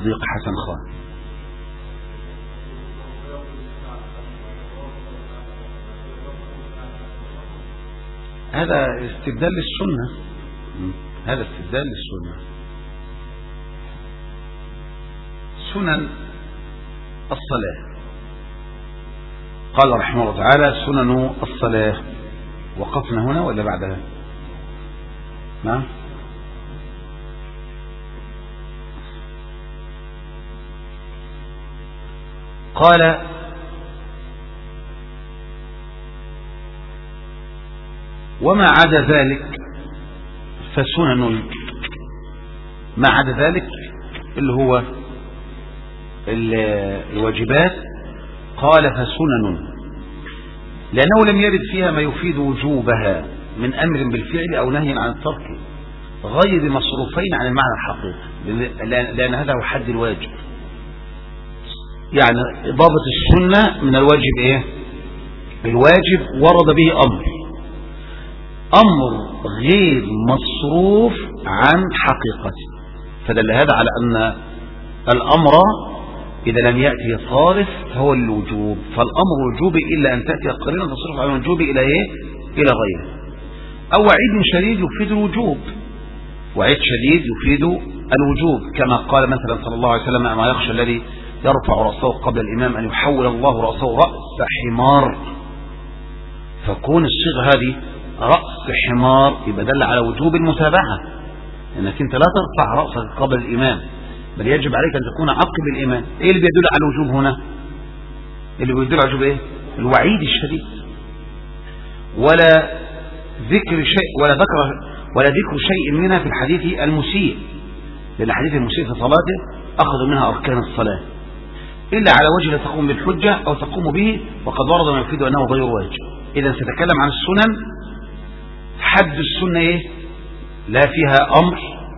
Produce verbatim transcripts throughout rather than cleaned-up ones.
الصديق حسن خان. هذا استبدال للسنة، هذا استبدال للسنة. سنن الصلاة قال رحمه الله تعالى سنن الصلاة. وقفنا هنا ولا بعدها؟ نعم. قال وما عدا ذلك فسنن، ما عدا ذلك اللي هو الواجبات قال فسنن، لأنه لم يرد فيها ما يفيد وجوبها من أمر بالفعل أو نهي عن الترك غير مصروفين عن المعنى الحقيقي، لأن هذا هو حد الواجب. يعني إضافة السنة من الواجب إيه؟ الواجب ورد به أمر، أمر غير مصروف عن حقيقته، فدل هذا على أن الأمر إذا لم يأتي صارف فهو الوجوب، فالأمر وجوبي إلا أن تأتي قرينة تصرف عن الوجوب إلى إيه؟ إلى غيره. أو وعيد شديد يفيد الوجوب، وعيد شديد يفيد الوجوب، كما قال مثلا صلى الله عليه وسلم أما يخشى الذي يرفع رأسه قبل الإمام أن يحول الله رأسه رأس حمار، فكون الصيغة هذه رأس حمار يبقى دل على وجوب المتابعة، انك انت لا ترفع رأسك قبل الامام، بل يجب عليك ان تكون عقب الامام. ايه اللي بيدل على الوجوب هنا؟ اللي بيدل على الوجوب ايه؟ الوعيد الشديد، ولا ذكر شيء ولا ذكر ولا ذكر شيء منها في الحديث المسيء، لان الحديث المسيء في صلاته اخذ منها اركان الصلاة الا على وجه لا تقوم بالحجة او تقوم به، وقد ورد ما يفيد انه غير واجب. اذا سنتكلم عن السنن، حد السنة ايه؟ لا فيها امر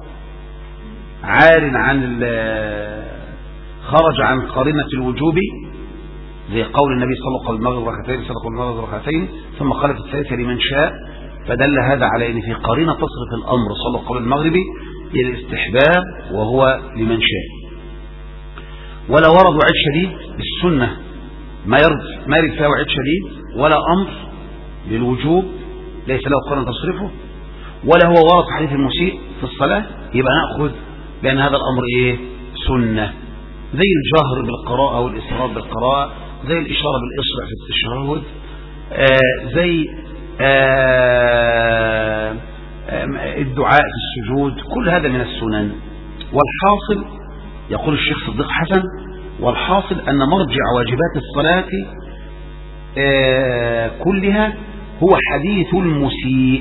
عار عن خرج عن قرينة الوجوب، زي قول النبي صلى الله عليه وسلم المغرب ركعتين صدق المغرب ركعتين ثم قال في الثالثة لمن شاء، فدل هذا على ان في قرينة تصرف الامر صلى قبل المغرب الى الاستحباب وهو لمن شاء. ولا ورد وعيد شديد بالسنة، ما يرد ما يرد فيها وعيد شديد ولا امر للوجوب ليس له قرن تصرفه، ولا هو ورد حديث المسيء في الصلاة، يبقى نأخذ بأن هذا الأمر إيه؟ سنة، زي الجهر بالقراءة والإسراء بالقراءة، زي الإشارة بالإصبع في التشهد، آه زي آه آه الدعاء في السجود، كل هذا من السنن. والحاصل يقول الشيخ صديق حسن والحاصل أن مرجع واجبات الصلاة آه كلها هو حديث المسيء،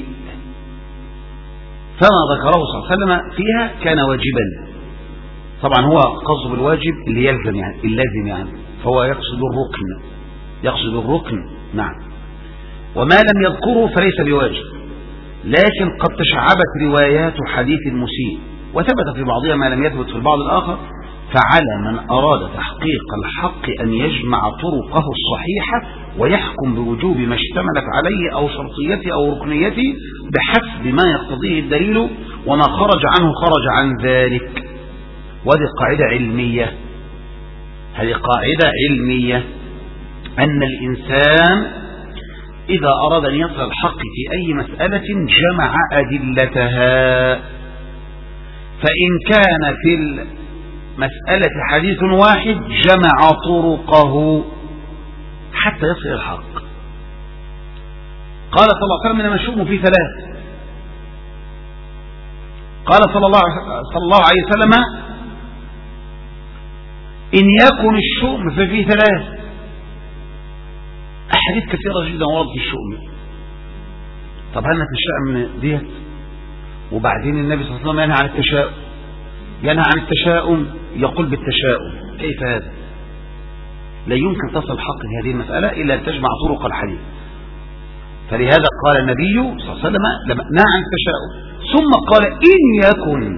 فما ذكره صلى الله عليه وسلم فيها كان واجبا. طبعا هو قصد بالواجب اللي يلزم يعني اللازم يعني، فهو يقصد الركن، يقصد الركن نعم. وما لم يذكره فليس بواجب، لكن قد تشعبت روايات حديث المسيء وثبت في بعضها ما لم يثبت في البعض الآخر، فعلى من أراد تحقيق الحق أن يجمع طرقه الصحيحة ويحكم بوجوب ما اشتملت عليه أو شرطيته أو ركنيته بحسب ما يقتضيه الدليل، وما خرج عنه خرج عن ذلك. وهذه قاعدة علمية، هذه قاعدة علمية أن الإنسان إذا أراد أن يصل الحق في أي مسألة جمع أدلتها، فإن كان في المسألة حديث واحد جمع طرقه حتى يصل الحق. قال صلى الله عليه وسلم إنما الشؤم في ثلاث، قال صلى الله صلى الله عليه وسلم إن يكن الشؤم ففي ثلاث. أحاديث كثيرة جدا ورد في الشؤم. طب هل نتشائم ديت؟ وبعدين النبي صلى الله عليه وسلم ينهى عن التشاؤم، ينهى عن التشاؤم يقول بالتشاؤم، كيف هذا؟ لا يمكن تصل الحق في هذه المسألة إلا أن تجمع طرق الحديث. فلهذا قال النبي صلى الله عليه وسلم لما نهى عن التشاؤم ثم قال إن يكن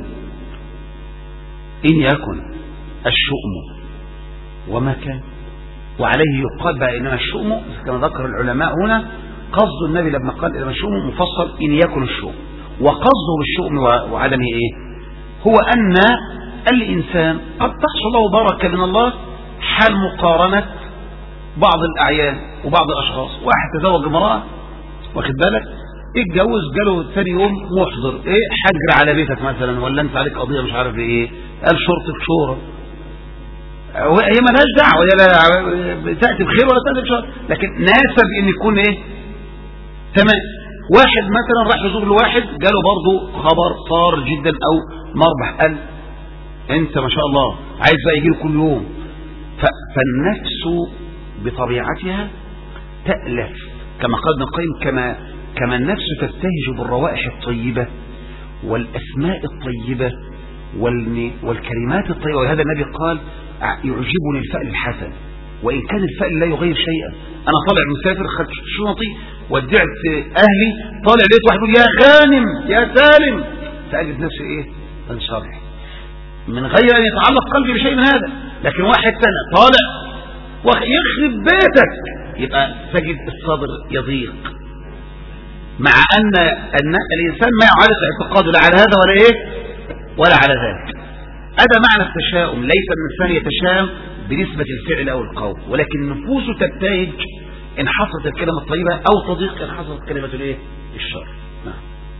إن يكن الشؤم وما كان، وعليه يقال بقى إنما الشؤم كما ذكر العلماء هنا قصد النبي لما قال إنما الشؤم مفصل إن يكن الشؤم، وقصده بالشؤم وعدمه إيه؟ هو أن قال لي إنسان قد تحصل له بركة من الله حال مقارنة بعض الأعيان وبعض الأشخاص. واحد تزوج امرأة واخد بالك اتجوز جاله ثاني يوم محضر ايه حجر على بيتك مثلا ولا انت عليك قضية مش عارف ايه قال شرطة شورى هي مالهاش دعوة لا تأتي بخير ولا تأتي بشر لكن ناسب ان يكون ايه تمام. واحد مثلا راح يزور لواحد جاله برضه خبر صار جدا او مربح قال انت ما شاء الله عايز بقى يجي كل يوم. فالنفس بطبيعتها تألف كما قال ابن القيم كما كما النفس تبتهج بالروائح الطيبة والأسماء الطيبة والكلمات الطيبة. وهذا النبي قال يعجبني الفأل الحسن وإن كان الفأل لا يغير شيئا. أنا طالع مسافر خدت شنطي ودعت أهلي طالع لقيت واحد يقول يا غانم يا سالم فأجد نفسي إيه انشرح من غير أن يتعلق قلبي بشيء من هذا. لكن واحد سنة طالع ويخرب بيتك يبقى تجد الصدر يضيق مع أن الإنسان ما يعرف اعتقاده لا على هذا ولا إيه ولا على ذلك. هذا معنى التشاؤم. ليس الإنسان يتشاءم بنسبة الفعل أو القول ولكن نفوسه تبتهج إن حصلت الكلمة الطيبة أو تضيق إن حصلت كلمة الإيه الشر. نعم.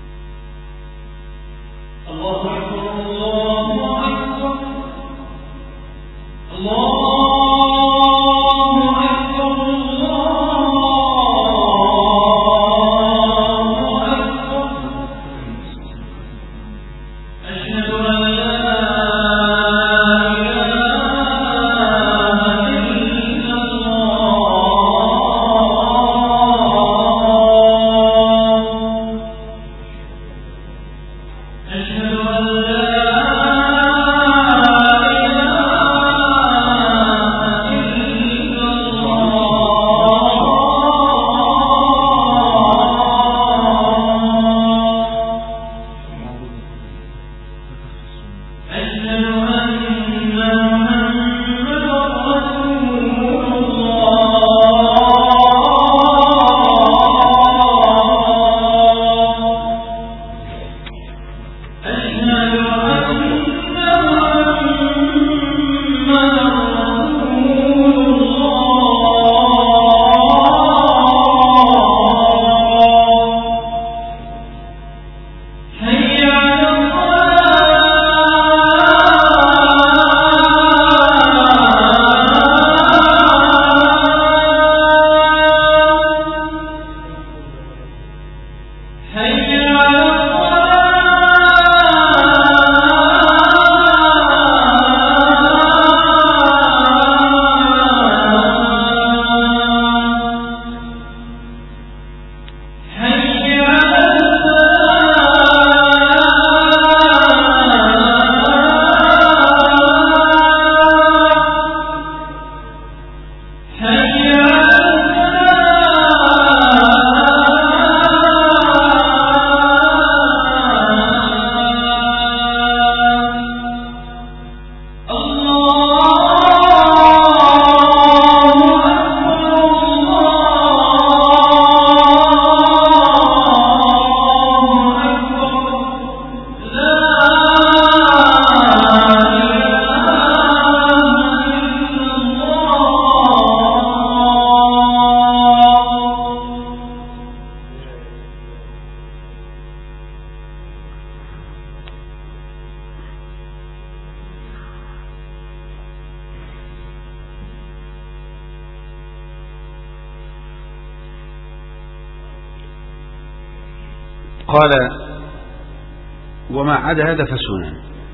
الله أكبر الله أكبر الله قال وما عدا هذا فسنن.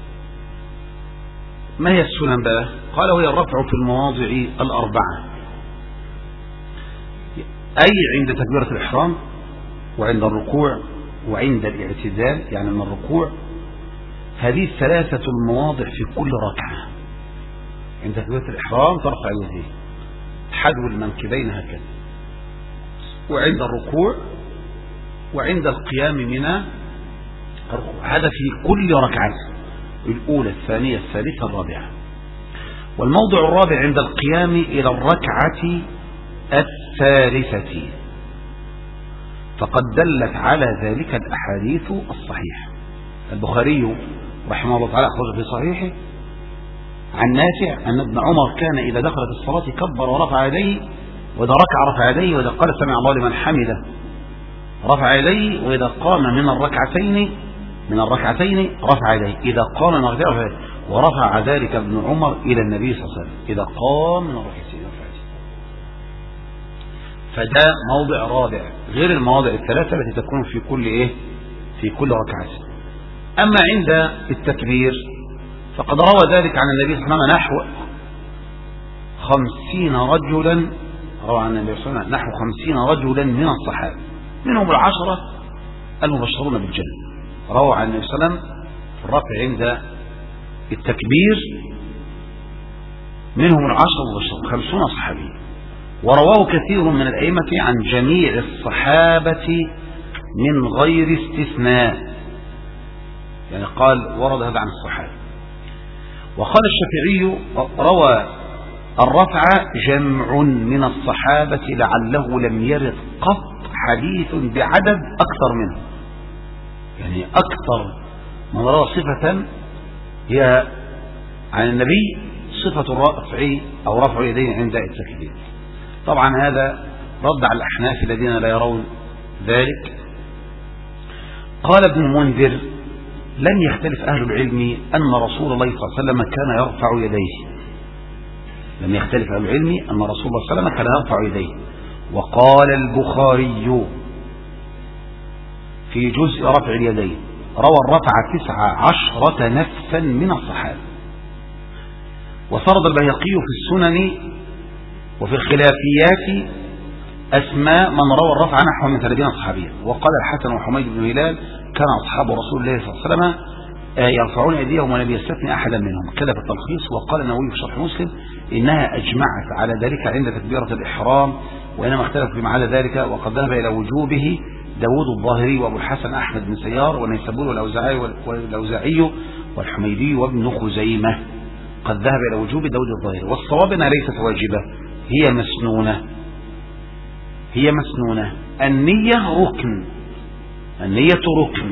ما هي السنن بقى؟ قال وهي الرفع في المواضع الأربعة أي عند تكبيرة الإحرام وعند الركوع وعند الاعتدال يعني من الركوع. هذه الثلاثة المواضع في كل ركعة. عند تكبيرة الإحرام ترفع اليدين حذو المنكبين هكذا وعند الركوع وعند القيام من الركوع. هذا في كل ركعة الأولى الثانية الثالثة الرابعة. والموضع الرابع عند القيام إلى الركعة الثالثة فقد دلت على ذلك الأحاديث الصحيحة. البخاري رحمه الله تعالى أخرج في صحيحه عن نافع أن ابن عمر كان إذا دخل في الصلاة كبر ورفع يديه، وإذا ركع رفع يديه، وإذا قال سمع الله لمن حمده رفع يديه، وإذا قام من الركعتين من الركعتين رفع يديه، إذا قام من الركعتين رفع يديه، ورفع ذلك ابن عمر إلى النبي صلى الله عليه وسلم إذا قام من الركعتين رفع يديه. فده موضع رابع غير المواضع الثلاثة التي تكون في كل إيه في كل ركعة. أما عند التكبير فقد روى ذلك عن النبي صلى الله عليه وسلم نحو خمسين رجلا روى عن النبي صلى الله عليه وسلم نحو خمسين رجلا من الصحابة، منهم العشرة المبشرون بالجنة. روى عن النبي صلى الله عليه وسلم في الرفع عند التكبير منهم العشرة المبشرون خمسون صحابي، ورواه كثير من الأئمة عن جميع الصحابة من غير استثناء، يعني قال ورد هذا عن الصحابة. وقال الشافعي روى الرفع جمع من الصحابة لعله لم يرد قط حديث بعدد أكثر منه، يعني أكثر من روى صفة هي عن النبي صفة الرفع أو رفع اليدين عند التكبير. طبعا هذا رد على الأحناف الذين لا يرون ذلك. قال ابن المنذر لم يختلف أهل العلم أن رسول الله صلى الله عليه وسلم كان يرفع يديه لم يختلف أهل العلم أن رسول الله صلى الله عليه وسلم كان يرفع يديه. وقال البخاري في جزء رفع اليدين روى الرفع تسع عشرة نفسا من الصحابة. وسرد البيهقي في السنن وفي الخلافيات أسماء من روى الرفع نحو من ثلاثين صحابيا. وقال الحسن وحميد بن هلال كان أصحاب رسول الله صلى الله عليه وسلم يرفعون أيديهم ولم يستثني أحدا منهم كذا في التلخيص. وقال النووي في شرح مسلم إنها أجمعت على ذلك عند تكبيرة الإحرام، وإنما اختلف فيما على ذلك، وقد ذهب إلى وجوبه داود الظاهري وأبو الحسن أحمد بن سيار والنيسابوري والأوزاعي والأوزاعي والحميدي وابن خزيمة. قد ذهب إلى وجوب داود الظاهري، والصواب أنها ليست واجبة، هي مسنونة هي مسنونة النية ركن النية ركن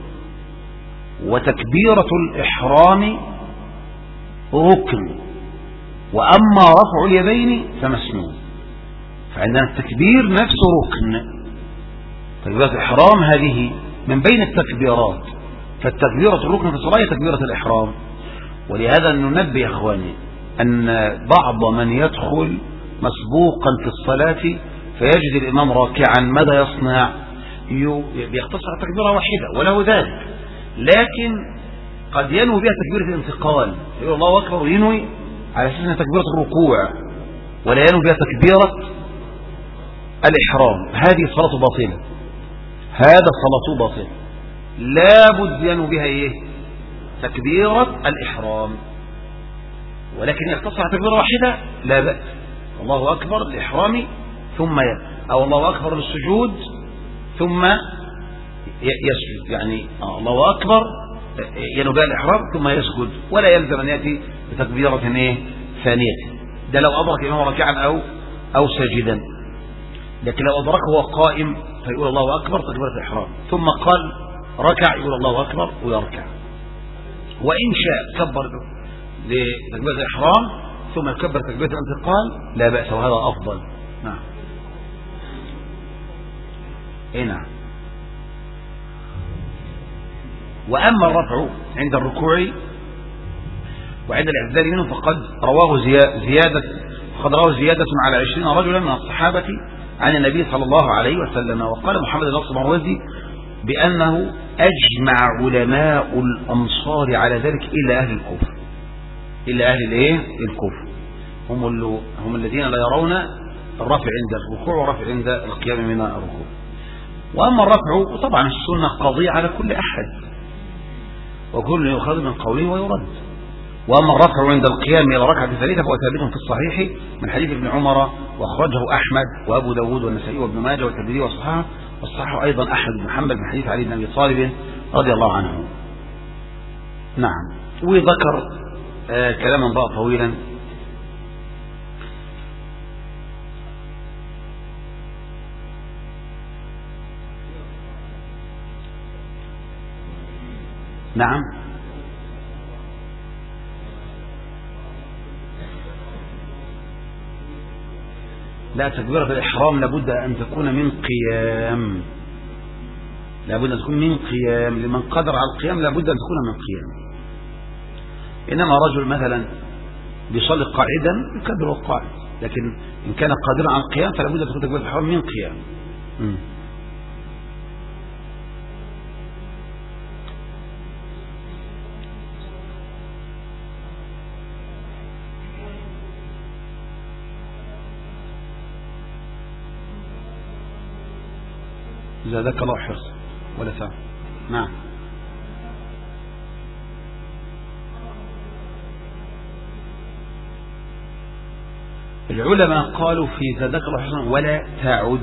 وتكبيرة الإحرام ركن، وأما رفع اليدين فمسنون. فعندنا التكبير نفسه ركن، تكبيرة الإحرام هذه من بين التكبيرات، فالتكبيرة الركن في الصلاة تكبيرة الإحرام. ولهذا ننبه يا إخواني أن بعض من يدخل مسبوقا في الصلاة فيجد الإمام راكعا ماذا يصنع؟ بيختصر تكبيرة واحدة وله ذلك، لكن قد ينوي بها تكبيرة الانتقال، يقول الله أكبر وينوي على أساس أنها تكبيرة الركوع ولا ينوي بها تكبيرة الإحرام. هذه الصلاة باطلة هذا الصلاة باطلة لابد ينوي بها إيه؟ تكبيرة الإحرام، ولكن يختصر تكبيرة واحدة لا بأس. الله أكبر الإحرام ثم ي... أو الله أكبر للسجود ثم يسجد، يعني الله أكبر ينوي بها الإحرام ثم يسجد، ولا يلزم أن يأتي بتكبيرة إيه؟ ثانية. ده لو أدرك الإمام راكعا أو أو ساجدا. لكن لو أدركه هو قائم فيقول الله أكبر تكبيرة الإحرام، ثم قال ركع يقول الله أكبر ويركع. وإن شاء كبر لتكبيرة الإحرام ثم يكبر تكبيرة الانتقال لا بأس، وهذا أفضل. نعم إيه نعم. وأما الرفع عند الركوع وعند الاعتدال منه فقد رواه زيادة فقد رواه زيادة على عشرين رجلا من الصحابة عن النبي صلى الله عليه وسلم. وقال محمد بن نصر المروزي بأنه أجمع علماء الأمصار على ذلك إلا أهل الكوفة إلا أهل الإيه؟ الكوفة هم, هم الذين لا يرون الرفع عند الركوع والرفع عند القيام من الركوع. وأما الرفع طبعا السنة قضية على كل أحد وكل يؤخذ من قوله ويرد. وأما الرفع عند القيام إلى ركعة ثالثة فهو ثابت في الصحيح من حديث ابن عمر، وأخرجه أحمد وأبو داود والنسائي وابن ماجه والترمذي وصححه، وصححه أيضا أحمد بن حنبل من حديث علي بن أبي طالب رضي الله عنه. نعم. وذكر آه كلاما بقى طويلا نعم لا، تكبيرة الإحرام لابد أن تكون من قيام، لابد أن تكون من قيام، لمن قدر على القيام لابد أن تكون من قيام. إنما رجل مثلا بيصلي قاعدا يكبر القاعد، لكن إن كان قادرا على القيام فلابد أن تكون تكبيرة الإحرام من قيام. م. زادك الله حرصا ولا تعب. نعم. العلماء قالوا في زادك الله حرصا ولا تعد،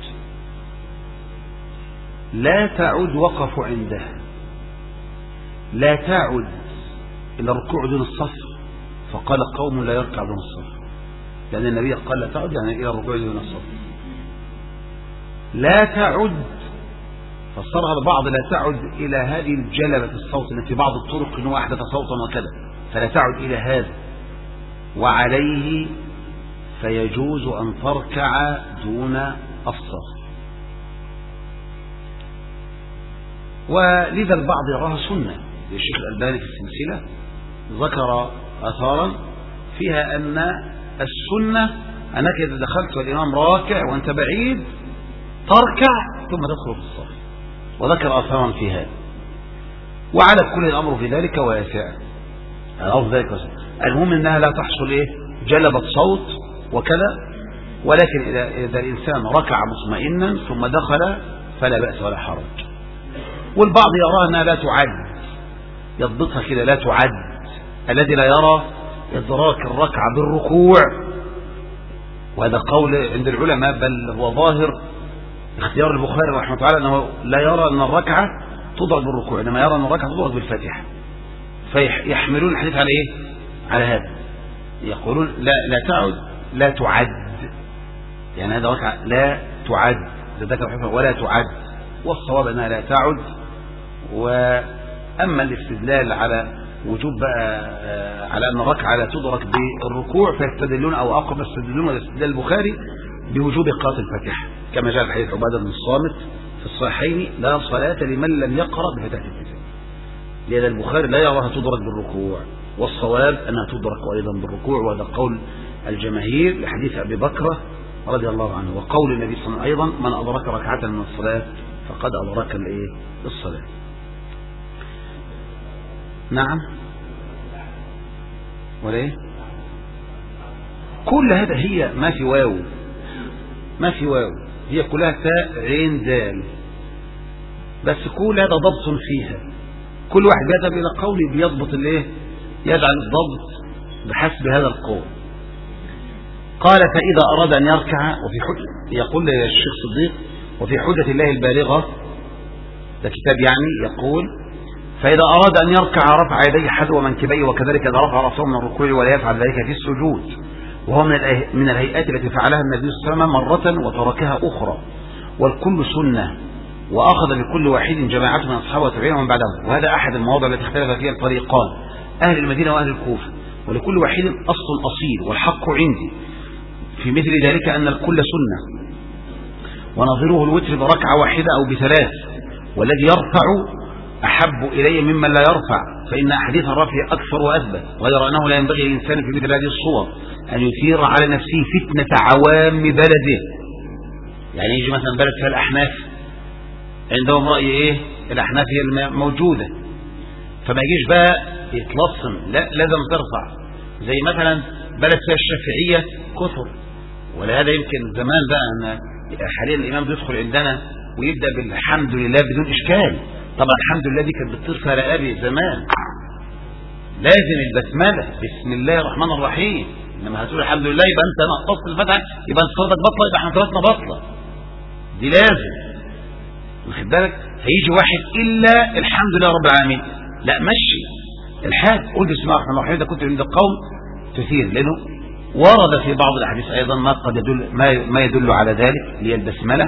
لا تعد وقفوا عندها، لا تعد إلى الركوع دون الصف، فقال قوم لا يركع دون الصف، لأن النبي قال لا تعد يعني إلى الركوع دون الصف. لا تعد فسرها البعض لا تعد إلى هذه الجلبة الصوت التي بعض الطرق إنه أحدث صوتا وكذا، فلا تعد إلى هذا، وعليه فيجوز أن تركع دون الصف. ولذا البعض يراها سنة، الشيخ الألباني في السلسلة ذكر آثارا فيها أن السنة أنك إذا دخلت والإمام راكع وأنت بعيد تركع ثم تدخل في الصف، وذكر آثارا في هذا. وعلى كل الأمر في ذلك واسع، الأمر في ذلك واسع. المهم أنها لا تحصل إيه جلبة صوت وكذا، ولكن إذا, إذا الإنسان ركع مطمئنا ثم دخل فلا بأس ولا حرج. والبعض يرى أنها لا تعد، يضبطها كده لا تعد، الذي لا يرى إدراك الركعة بالركوع، وهذا قول عند العلماء، بل هو ظاهر اختيار البخاري رحمه الله تعالى أنه لا يرى أن الركعة تدرك بالركوع، إنما يرى أن الركعة تدرك بالفاتحة، فيحملون الحديث على إيه؟ على هذا، يقولون لا لا تعد لا تعد، يعني هذا ركعة لا تعد ولا تعد، والصواب أنها لا تعد. وأما الاستدلال على وجوب بقى على أن الركعة لا تدرك بالركوع فيستدلون، أو أقرب يستدلون الاستدلال البخاري بوجوب قراءة الفاتحة، كما جاء في حديث عبادة بن الصامت في الصحيحين لا صلاة لمن لم يقرأ بفتحة الكتاب، لأن البخاري لا يراها تدرك بالركوع، والصواب أنها تدرك أيضا بالركوع، وهذا قول الجماهير لحديث أبي بكر رضي الله عنه، وقول النبي صلى الله عليه وسلم أيضا من أدرك ركعة من الصلاة فقد أدرك الإيه الصلاة. نعم ولا إيه؟ كل هذا هي ما في واو، ما في واو، هي كلها تاء عين دال، بس كل هذا ضبط فيها، كل واحد يذهب إلى قوله بيضبط الايه، يجعل الضبط بحسب هذا القول. قال فإذا أراد أن يركع، وفي حجة، يقول الشيخ صديق وفي حجة الله البالغة، ده كتاب يعني، يقول فإذا أراد أن يركع رفع يديه حذو منكبيه، وكذلك إذا رفع رأسه من الركوع، ولا يفعل ذلك في السجود، وهو من من الهيئات التي فعلها النبي صلى الله عليه وسلم مرة وتركها أخرى، والكل سنة، وأخذ بكل واحد جماعة من أصحابه وتابعين ومن بعدهم، وهذا أحد المواضع التي اختلف فيها الفريقان أهل المدينة وأهل الكوفة، ولكل واحد أصل أصيل، والحق عندي في مثل ذلك أن الكل سنة، ونظيره الوتر بركعة واحدة أو بثلاث، والذي يرفع أحب إلي ممن لا يرفع، فإن أحاديث الرفع أكثر وأثبت، غير أنه لا ينبغي للإنسان في مثل هذه الصور أن يثير على نفسه فتنة عوام بلده، يعني يجي مثلا بلد فيها الأحناف عندهم رأي إيه، الأحناف هي الموجودة، فما يجيش بقى يتلصم، لا لازم ترفع، زي مثلا بلد فيها الشافعية كثر، ولهذا يمكن زمان بقى أن حاليا الإمام بيدخل عندنا ويبدأ بالحمد لله بدون إشكال، طبعا الحمد لله دي كانت بتطير في رقابي زمان، لازم البسملة بسم الله الرحمن الرحيم، لما هتقول الحمد لله يبقى انت نقصت الفتحة، يبقى انت صلاتك بطلة، يبقى احنا صلاتنا بطلة، دي لازم، واخد بالك؟ هيجي واحد إلا الحمد لله رب العالمين، لا مشي الحاج قول بسم الله الرحمن الرحيم، ده كنت عند القوم تثير، لأنه ورد في بعض الأحاديث أيضا ما قد يدل ما ما يدل على ذلك، هي البسملة.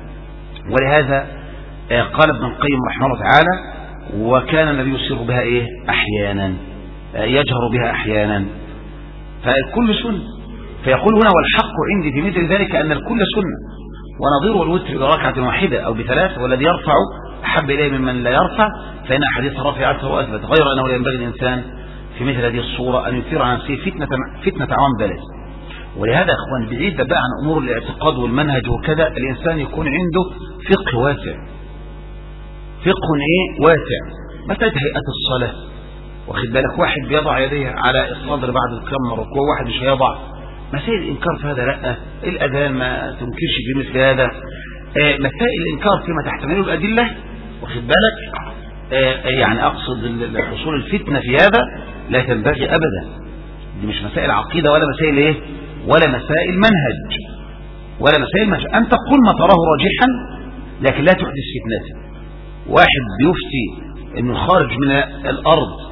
ولهذا قال ابن القيم رحمه الله تعالى وكان النبي يسر بها إيه أحيانا، يجهر بها أحيانا، فالكل سنة، فيقول هنا والحق عندي في مثل ذلك أن الكل سنة، ونظير الوتر بركعة واحدة أو بثلاث، والذي يرفع أحب إليه ممن لا يرفع، فإن حديث رفع أكثر وأثبت، غير أنه لا ينبغي الإنسان في مثل هذه الصورة أن يثير عن نفسه فتنة فتنة عوام بلد. ولهذا يا أخوان بعيد بقى عن أمور الاعتقاد والمنهج وكذا، الإنسان يكون عنده فقه واسع، فقه إيه واسع. مثلا هيئة الصلاة، واخد بالك، واحد بيضع يديه على الصدر بعد القيام من الركوع، واحد مش هيضع. مسائل الإنكار في هذا لا، الأذان ما تنكرش في مثل هذا. آه مسائل الإنكار فيما تحتمله الأدلة، واخد بالك، آه يعني أقصد حصول الفتنة في هذا لا تنبغي أبدا. دي مش مسائل عقيدة ولا مسائل إيه ولا مسائل منهج ولا مسائل منهج. أنت قل ما تراه راجحا لكن لا تحدث فتنة. واحد بيفتي إنه خارج من الأرض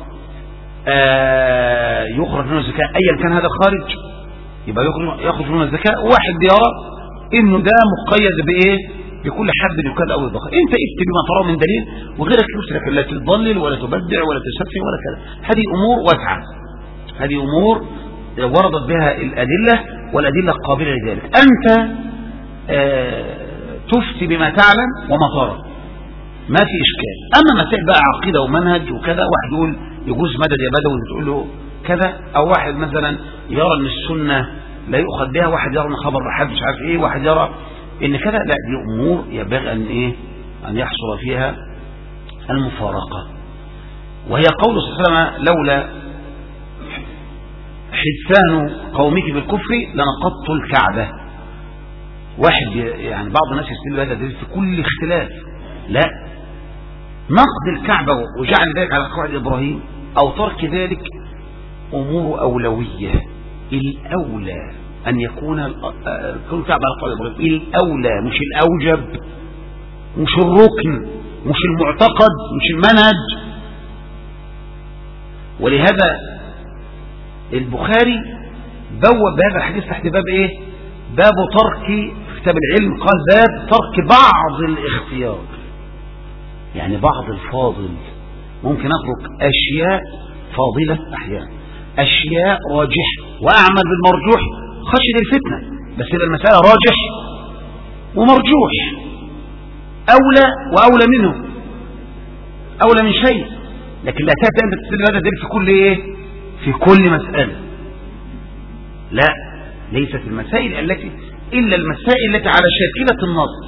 آه يخرج منه الزكاة، أيا كان هذا الخارج يبقى يخرج منه الزكاة. واحد يرى إنه ده مقيد بإيه بكل حد يكاد أو يضخ. أنت اكتب بما تراه من دليل وغيرك يفتي، لكن لا تضلل ولا تبدع ولا تسفه ولا كذا. هذه أمور واسعة، هذه أمور وردت بها الأدلة والأدلة قابلة لذلك. أنت آه تفتي بما تعلم وما ترى، ما في إشكال. أما مسائل بقى عقيدة ومنهج وكذا، واحد يقول يجوز مدد يا بدوي تقول له كذا، أو واحد مثلا يرى أن السنة لا يؤخذ بها، واحد يرى أن خبر حد مش عارف إيه، واحد يرى أن كذا، لا دي أمور ينبغي أن إيه أن يحصل فيها المفارقة. وهي قول صلى الله عليه وسلم لولا حدثان قومك بالكفر لنقضت الكعبة. واحد يعني بعض الناس يستدل بهذا الدليل في كل اختلاف، لا، نقض الكعبة وجعل ذلك على قواعد إبراهيم أو ترك ذلك أمور أولوية. الأولى أن يكون كل الكعبة على قواعد إبراهيم، الأولى مش الأوجب، مش الركن، مش المعتقد، مش المنهج. ولهذا البخاري بوب بهذا الحديث تحت باب ايه؟ باب ترك، في كتاب العلم قال باب ترك بعض الاختيار، يعني بعض الفاضل. ممكن اترك اشياء فاضلة احيانا، اشياء راجحة، واعمل بالمرجوح خشية الفتنة، بس يبقى المسألة راجح ومرجوح، اولى واولى منه، اولى من شيء. لكن لا تأتي انت تستدل هذا الدليل في كل ايه؟ في كل مسألة. لا، ليست المسائل التي إلا المسائل التي على شاكلة النص.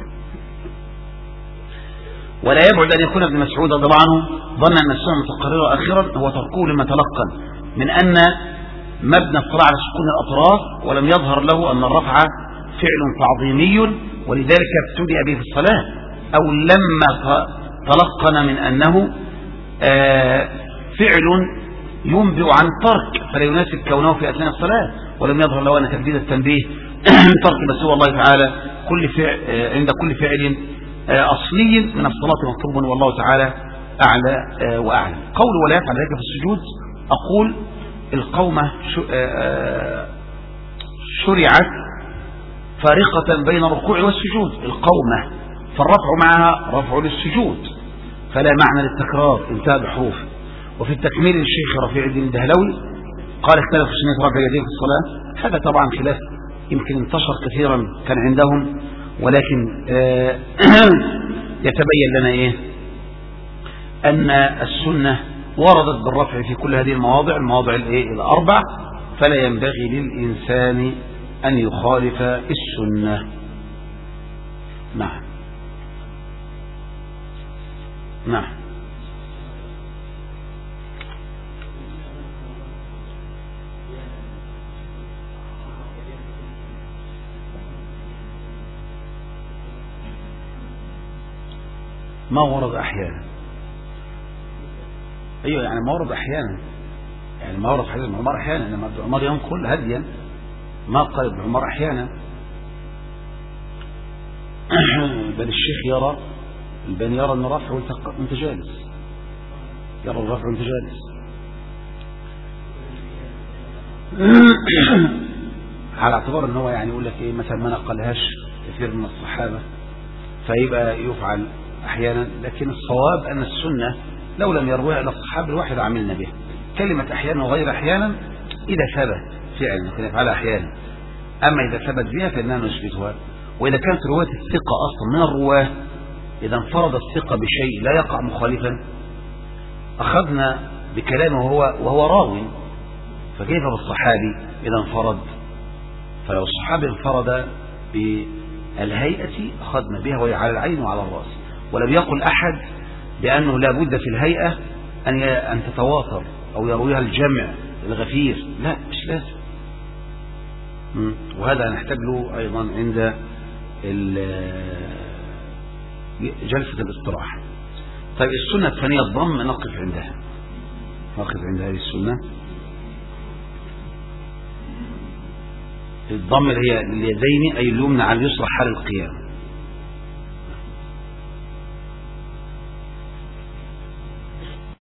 ولا يبعد أن يكون ابن مسعود رضي الله عنه ظن أن السنة متقررة آخرا هو تركه لما تلقن من أن مبنى الصلاة على سكون الأطراف، ولم يظهر له أن الرفع فعل تعظيمي ولذلك ابتدأ به في الصلاة، أو لما تلقن من أنه فعل ينبئ عن الترك فلا يناسب كونه في أثناء الصلاة، ولم يظهر له أن تبديد التنبيه من ترك بس هو الله تعالى كل فعل عند كل فعل أصلي من الصلاة مطلوب، والله تعالى أعلى وأعلم. قول ولا يفعل ذلك في السجود، أقول القومة شرعت فارقة بين الركوع والسجود، القومة فالرفع معها رفع للسجود فلا معنى للتكرار، انتهى بحروف. وفي التكميل للشيخ رفيع الدين الدهلوي قال اختلف في سنة رفع اليدين في الصلاة. هذا طبعا خلاف يمكن انتشر كثيرا كان عندهم، ولكن يتبين لنا ايه ان السنة وردت بالرفع في كل هذه المواضع، المواضع الايه الاربع، فلا ينبغي للإنسان أن يخالف السنة. نعم نعم ما ورد أحيانا، أيوة يعني ما ورد أحيانا، يعني ما ورد حديث ابن عمر أحيانا، لما ابن عمر ينقل هديا ما قال ابن عمر أحيانا، بل الشيخ يرى البن يرى أن رفعه وانت جالس، يرى الرفع وانت جالس على اعتبار ان هو يعني يقول لك ايه مثلا ما نقلهاش كثير من الصحابة فيبقى يفعل احيانا، لكن الصواب ان السنة لو لم يرويها الى الصحابة الواحد عملنا بها. كلمة احيانا وغير احيانا اذا ثبت بالفعل ممكن يفعلها أحيانا. أما إذا ثبت بها فإننا نثبتها. وإذا كانت رواية الثقة أصلا من الرواه، إذا انفرد الثقة بشيء لا يقع مخالفا أخذنا بكلامه وهو, وهو راوي، فكيف بالصحابي إذا انفرد؟ فلو الصحابي انفرد بالهيئة أخذنا بها وهي على العين وعلى الرأس، ولم يقل أحد بأنه لا بد في الهيئة أن أن تتواتر أو يرويها الجمع الغفير، لا مش لازم. وهذا نحتاج له أيضا عند جلسة الاستراحة. طيب السنة الثانية الضم، نقف عندها، نقف عند هذه السنة. الضم اللي هي اليدين أي اليمنى على اليسرى حال القيام.